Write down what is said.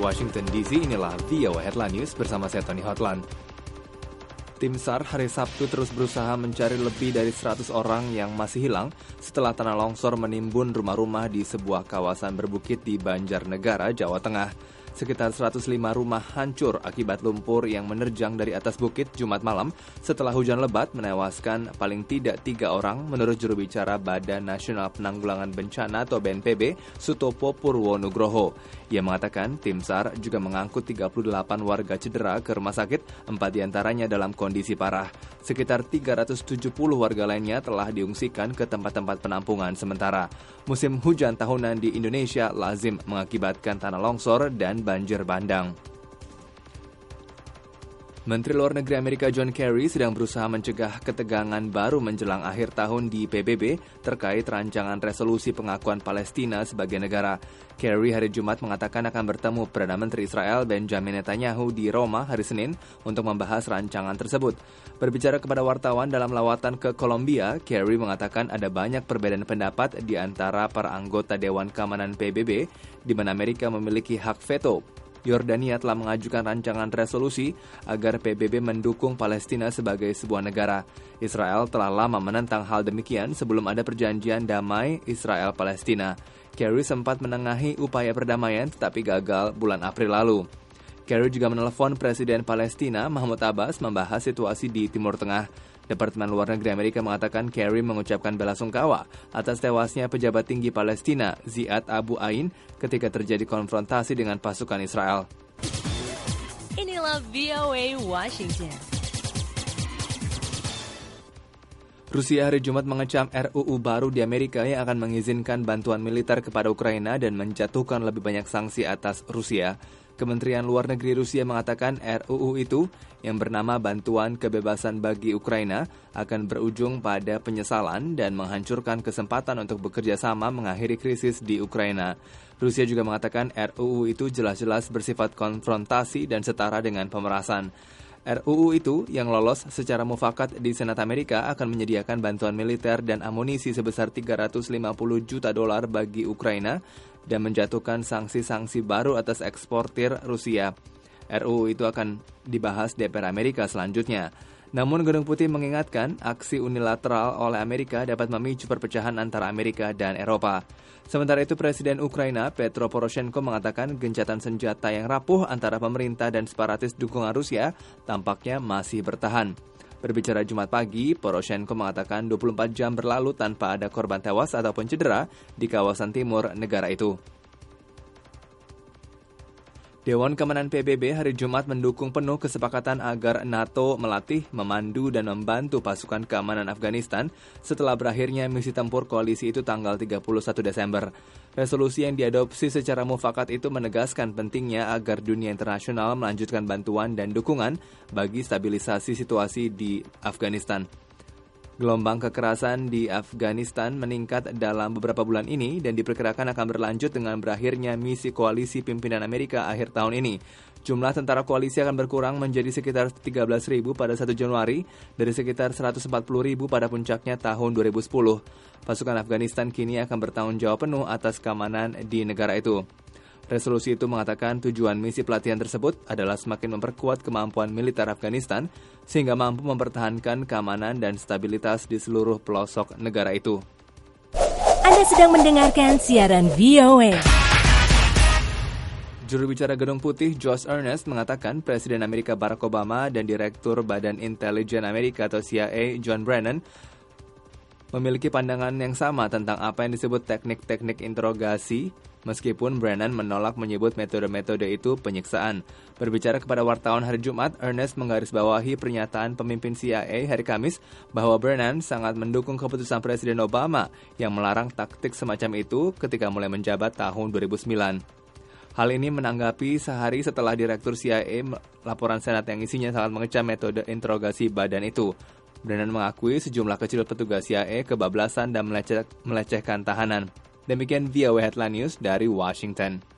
Washington DC, inilah VOA Headline News bersama saya Tony Hotland. Tim SAR hari Sabtu terus berusaha mencari lebih dari 100 orang yang masih hilang setelah tanah longsor menimbun rumah-rumah di sebuah kawasan berbukit di Banjarnegara, Jawa Tengah. Sekitar 105 rumah hancur akibat lumpur yang menerjang dari atas bukit Jumat malam setelah hujan lebat menewaskan paling tidak 3 orang menurut juru bicara Badan Nasional Penanggulangan Bencana atau BNPB, Sutopo Purwonugroho. Ia mengatakan tim SAR juga mengangkut 38 warga cedera ke rumah sakit, 4 diantaranya dalam kondisi parah. Sekitar 370 warga lainnya telah diungsikan ke tempat-tempat penampungan sementara. Musim hujan tahunan di Indonesia lazim mengakibatkan tanah longsor dan banjir bandang. Menteri Luar Negeri Amerika John Kerry sedang berusaha mencegah ketegangan baru menjelang akhir tahun di PBB terkait rancangan resolusi pengakuan Palestina sebagai negara. Kerry hari Jumat mengatakan akan bertemu Perdana Menteri Israel Benjamin Netanyahu di Roma hari Senin untuk membahas rancangan tersebut. Berbicara kepada wartawan dalam lawatan ke Kolombia, Kerry mengatakan ada banyak perbedaan pendapat di antara para anggota Dewan Keamanan PBB, di mana Amerika memiliki hak veto. Yordania telah mengajukan rancangan resolusi agar PBB mendukung Palestina sebagai sebuah negara. Israel telah lama menentang hal demikian sebelum ada perjanjian damai Israel-Palestina. Kerry sempat menengahi upaya perdamaian tetapi gagal bulan April lalu. Kerry juga menelepon Presiden Palestina Mahmud Abbas membahas situasi di Timur Tengah. Departemen Luar Negeri Amerika mengatakan Kerry mengucapkan belasungkawa atas tewasnya pejabat tinggi Palestina Ziad Abu Ain ketika terjadi konfrontasi dengan pasukan Israel. Inilah VOA Washington. Rusia hari Jumat mengecam RUU baru di Amerika yang akan mengizinkan bantuan militer kepada Ukraina dan menjatuhkan lebih banyak sanksi atas Rusia. Kementerian Luar Negeri Rusia mengatakan RUU itu yang bernama Bantuan Kebebasan bagi Ukraina akan berujung pada penyesalan dan menghancurkan kesempatan untuk bekerja sama mengakhiri krisis di Ukraina. Rusia juga mengatakan RUU itu jelas-jelas bersifat konfrontasi dan setara dengan pemerasan. RUU itu yang lolos secara mufakat di Senat Amerika akan menyediakan bantuan militer dan amunisi sebesar $350 juta bagi Ukraina dan menjatuhkan sanksi-sanksi baru atas eksportir Rusia. RUU itu akan dibahas DPR Amerika selanjutnya. Namun Gedung Putih mengingatkan aksi unilateral oleh Amerika dapat memicu perpecahan antara Amerika dan Eropa. Sementara itu Presiden Ukraina Petro Poroshenko mengatakan gencatan senjata yang rapuh antara pemerintah dan separatis dukungan Rusia tampaknya masih bertahan. Berbicara Jumat pagi, Poroshenko mengatakan 24 jam berlalu tanpa ada korban tewas ataupun cedera di kawasan timur negara itu. Dewan Keamanan PBB hari Jumat mendukung penuh kesepakatan agar NATO melatih, memandu, dan membantu pasukan keamanan Afghanistan setelah berakhirnya misi tempur koalisi itu tanggal 31 Desember. Resolusi yang diadopsi secara mufakat itu menegaskan pentingnya agar dunia internasional melanjutkan bantuan dan dukungan bagi stabilisasi situasi di Afghanistan. Gelombang kekerasan di Afghanistan meningkat dalam beberapa bulan ini dan diperkirakan akan berlanjut dengan berakhirnya misi koalisi pimpinan Amerika akhir tahun ini. Jumlah tentara koalisi akan berkurang menjadi sekitar 13.000 pada 1 Januari dari sekitar 140.000 pada puncaknya tahun 2010. Pasukan Afghanistan kini akan bertanggung jawab penuh atas keamanan di negara itu. Resolusi itu mengatakan tujuan misi pelatihan tersebut adalah semakin memperkuat kemampuan militer Afghanistan sehingga mampu mempertahankan keamanan dan stabilitas di seluruh pelosok negara itu. Anda sedang mendengarkan siaran VOA. Juru bicara Gedung Putih Josh Earnest mengatakan Presiden Amerika Barack Obama dan Direktur Badan Intelijen Amerika atau CIA John Brennan memiliki pandangan yang sama tentang apa yang disebut teknik-teknik interogasi, meskipun Brennan menolak menyebut metode-metode itu penyiksaan. Berbicara kepada wartawan hari Jumat, Earnest menggarisbawahi pernyataan pemimpin CIA hari Kamis bahwa Brennan sangat mendukung keputusan Presiden Obama yang melarang taktik semacam itu ketika mulai menjabat tahun 2009. Hal ini menanggapi sehari setelah Direktur CIA laporan Senat yang isinya sangat mengecam metode interogasi badan itu. Brennan mengakui sejumlah kecil petugas CIA kebablasan dan melecehkan tahanan. Demikian VOA Headline News dari Washington.